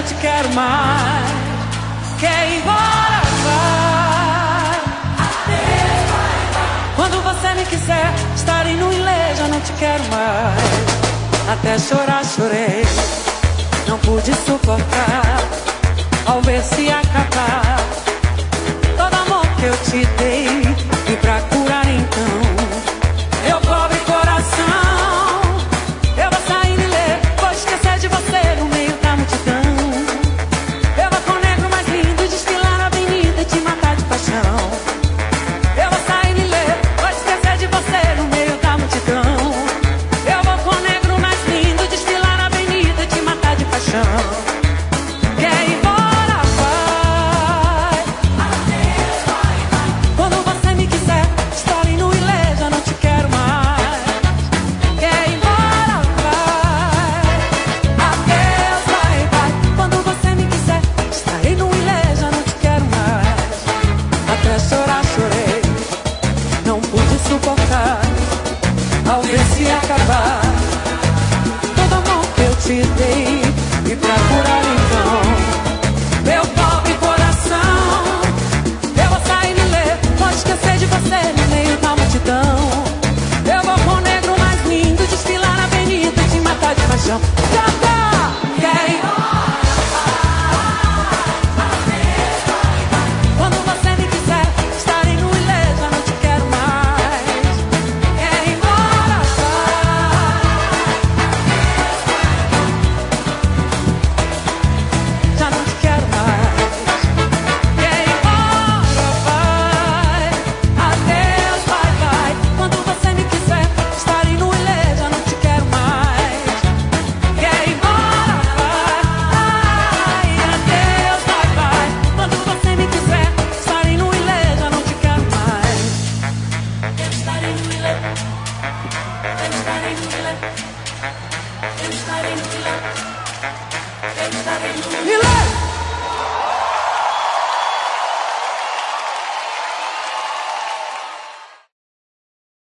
não te quero mais. Quer ir embora, vai. Adeus, vai, vai. Quando você me quiser, estarei no ilê, já não te quero mais. Até chorar, chorei, não pude suportar. Ao ver se acabar todo amor que eu te dei. E pra curar então meu pobre coração, eu vou sair e ler, vou esquecer de você no meio da multidão. Eu vou com o negro mais lindo desfilar na avenida e te matar de paixão. Eu vou sair e ler, vou esquecer de você no meio da multidão. Eu vou com o negro mais lindo desfilar na avenida e te matar de paixão. Quer ir embora, vai. Adeus, vai, vai. Quando você me quiser, estarei no ilê, já não te quero mais. Quer ir embora, vai. Adeus, vai, vai. Quando você me quiser, estarei no ilê, já não te quero mais. Até chorar, chorei, não pude suportar. Ao ver se acabar todo amor que eu te dei. E pra curar então meu pobre coração, eu vou sair e ler, vou esquecer de você no meio da multidão. Eu vou com o negro mais lindo desfilar na avenida e te matar de paixão. Já tá, quer ir? Quando você me quiser, estarei no ilê, já não te quero mais. Quer ir embora, já não te quero mais. Quer ir embora, vai. Adeus, vai, vai. Quando você me quiser, estarei no ilê, já não te quero mais. Quer ir embora, vai. Adeus, vai, vai. Quando você me quiser, estarei no ilê, já não te quero mais. Eu estarei no ilê. Eu estarei no ilê. Eu estarei no ilê.